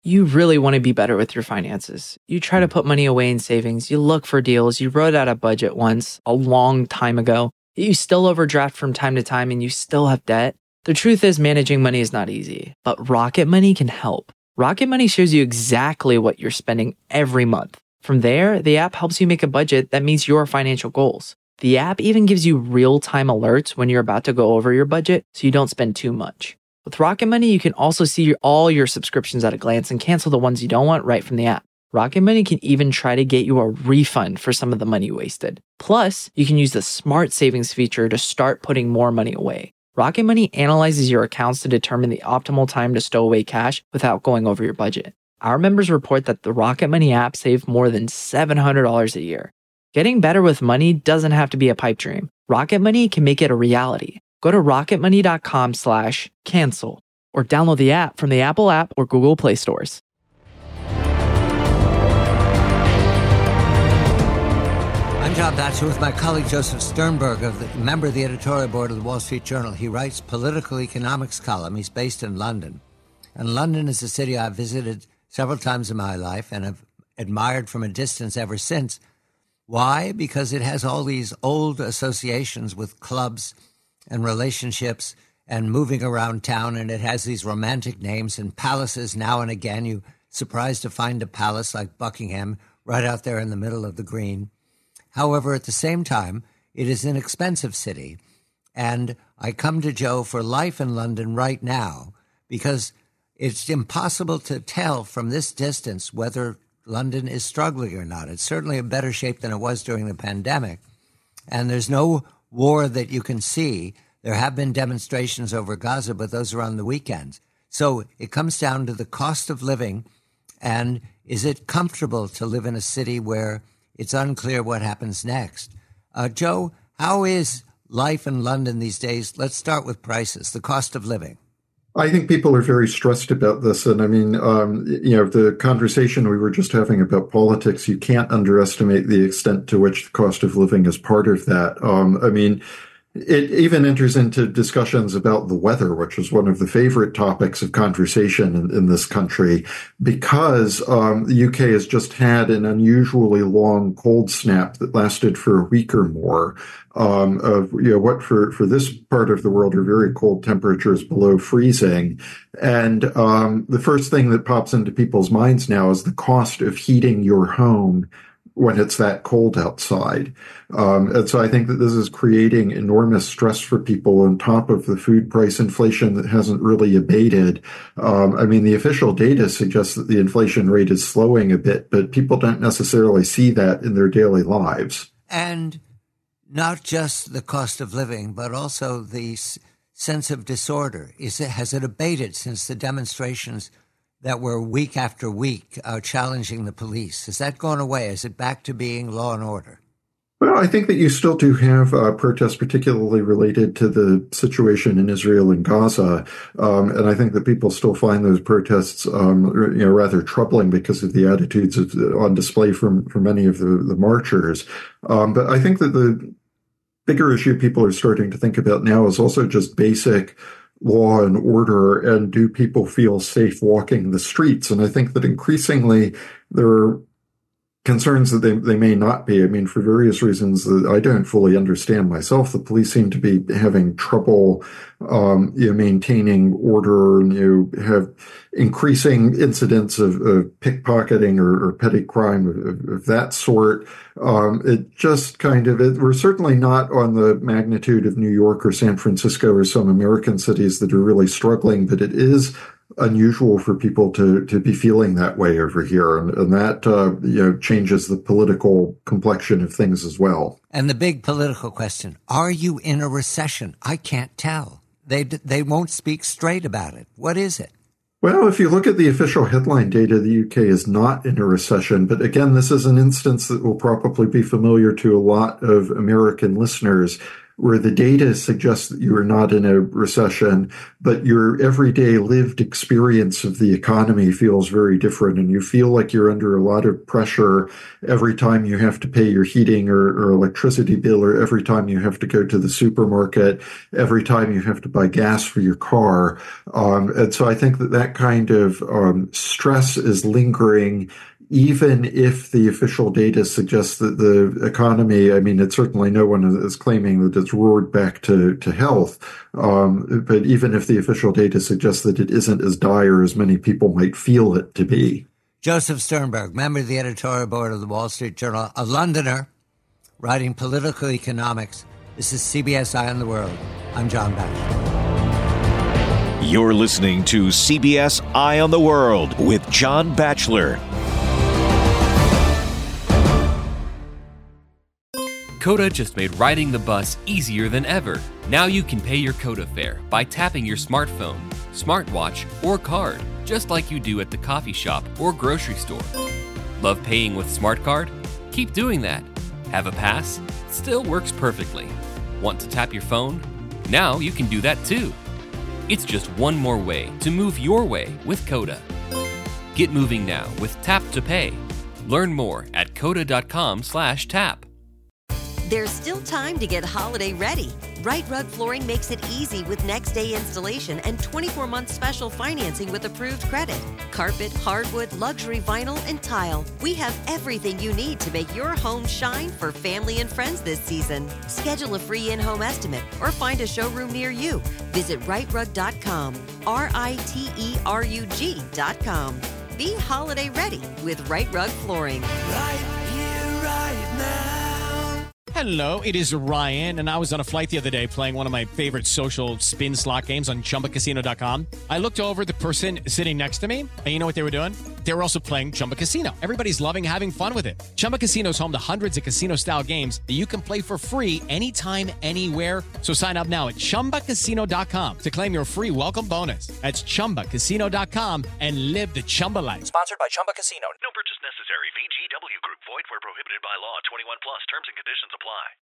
You really want to be better with your finances. You try to put money away in savings, you look for deals, you wrote out a budget once a long time ago, you still overdraft from time to time and you still have debt. The truth is, managing money is not easy, but Rocket Money can help. Rocket Money shows you exactly what you're spending every month. From there, the app helps you make a budget that meets your financial goals. The app even gives you real-time alerts when you're about to go over your budget so you don't spend too much. With Rocket Money, you can also see all your subscriptions at a glance and cancel the ones you don't want right from the app. Rocket Money can even try to get you a refund for some of the money wasted. Plus, you can use the Smart Savings feature to start putting more money away. Rocket Money analyzes your accounts to determine the optimal time to stow away cash without going over your budget. Our members report that the Rocket Money app saved more than $700 a year. Getting better with money doesn't have to be a pipe dream. Rocket Money can make it a reality. Go to rocketmoney.com/cancel or download the app from the Apple App or Google Play stores. I'm John Batchelor with my colleague Joseph Sternberg, member of the editorial board of the Wall Street Journal. He writes political economics column. He's based in London. And London is a city I've visited several times in my life and have admired from a distance ever since. Why? Because it has all these old associations with clubs and relationships and moving around town, and it has these romantic names and palaces. Now and again, you're surprised to find a palace like Buckingham right out there in the middle of the green. However, at the same time, it is an expensive city, and I come to Joe for life in London right now because it's impossible to tell from this distance whether London is struggling or not. It's certainly in better shape than it was during the pandemic, and there's no war that you can see. There have been demonstrations over Gaza, but those are on the weekends. So it comes down to the cost of living, and is it comfortable to live in a city where it's unclear what happens next? Joe, how is life in London these days? Let's start with prices, the cost of living. I think people are very stressed about this. And I mean, the conversation we were just having about politics, you can't underestimate the extent to which the cost of living is part of that. It even enters into discussions about the weather, which is one of the favorite topics of conversation in this country, because the UK has just had an unusually long cold snap that lasted for a week or more. What for this part of the world are very cold temperatures below freezing. And the first thing that pops into people's minds now is the cost of heating your home when it's that cold outside. And so I think that this is creating enormous stress for people on top of the food price inflation that hasn't really abated. The official data suggests that the inflation rate is slowing a bit, but people don't necessarily see that in their daily lives. And not just the cost of living, but also the sense of disorder. Has it abated since the demonstrations that were week after week challenging the police? Has that gone away? Is it back to being law and order? Well, I think that you still do have protests, particularly related to the situation in Israel and Gaza. And I think that people still find those protests, rather troubling because of the attitudes on display from many of the marchers. But I think that the bigger issue people are starting to think about now is also just basic law and order, and do people feel safe walking the streets? And I think that increasingly there are concerns that they may not be. I mean, for various reasons that I don't fully understand myself, the police seem to be having trouble maintaining order, and you have increasing incidents of pickpocketing or petty crime of that sort. It just we're certainly not on the magnitude of New York or San Francisco or some American cities that are really struggling, but it is unusual for people to be feeling that way over here. And that, changes the political complexion of things as well. And the big political question, are you in a recession? I can't tell. They won't speak straight about it. What is it? Well, if you look at the official headline data, the UK is not in a recession. But again, this is an instance that will probably be familiar to a lot of American listeners. where the data suggests that you are not in a recession, but your everyday lived experience of the economy feels very different, and you feel like you're under a lot of pressure every time you have to pay your heating or electricity bill, or every time you have to go to the supermarket, every time you have to buy gas for your car. And so I think that kind of stress is lingering, even if the official data suggests that the economy, I mean, it's certainly no one is claiming that it's roared back to health. But even if the official data suggests that it isn't as dire as many people might feel it to be. Joseph Sternberg, member of the editorial board of the Wall Street Journal, a Londoner writing political economics. This is CBS Eye on the World. I'm John Batchelor. You're listening to CBS Eye on the World with John Batchelor. Coda just made riding the bus easier than ever. Now you can pay your Coda fare by tapping your smartphone, smartwatch, or card, just like you do at the coffee shop or grocery store. Love paying with SmartCard? Keep doing that. Have a pass? It still works perfectly. Want to tap your phone? Now you can do that too. It's just one more way to move your way with Coda. Get moving now with Tap to Pay. Learn more at coda.com/tap. There's still time to get holiday ready. Right Rug Flooring makes it easy with next day installation and 24-month special financing with approved credit. Carpet, hardwood, luxury vinyl, and tile. We have everything you need to make your home shine for family and friends this season. Schedule a free in-home estimate or find a showroom near you. Visit rightrug.com, RITERUG.com. Be holiday ready with Right Rug Flooring. Right here, right now. Hello, it is Ryan, and I was on a flight the other day playing one of my favorite social spin slot games on ChumbaCasino.com. I looked over at the person sitting next to me, and you know what they were doing? They were also playing Chumba Casino. Everybody's loving having fun with it. Chumba Casino is home to hundreds of casino-style games that you can play for free anytime, anywhere. So sign up now at ChumbaCasino.com to claim your free welcome bonus. That's ChumbaCasino.com and live the Chumba life. Sponsored by Chumba Casino. No purchase necessary. VGW Group. Void where prohibited by law. 21 plus. Terms and conditions apply.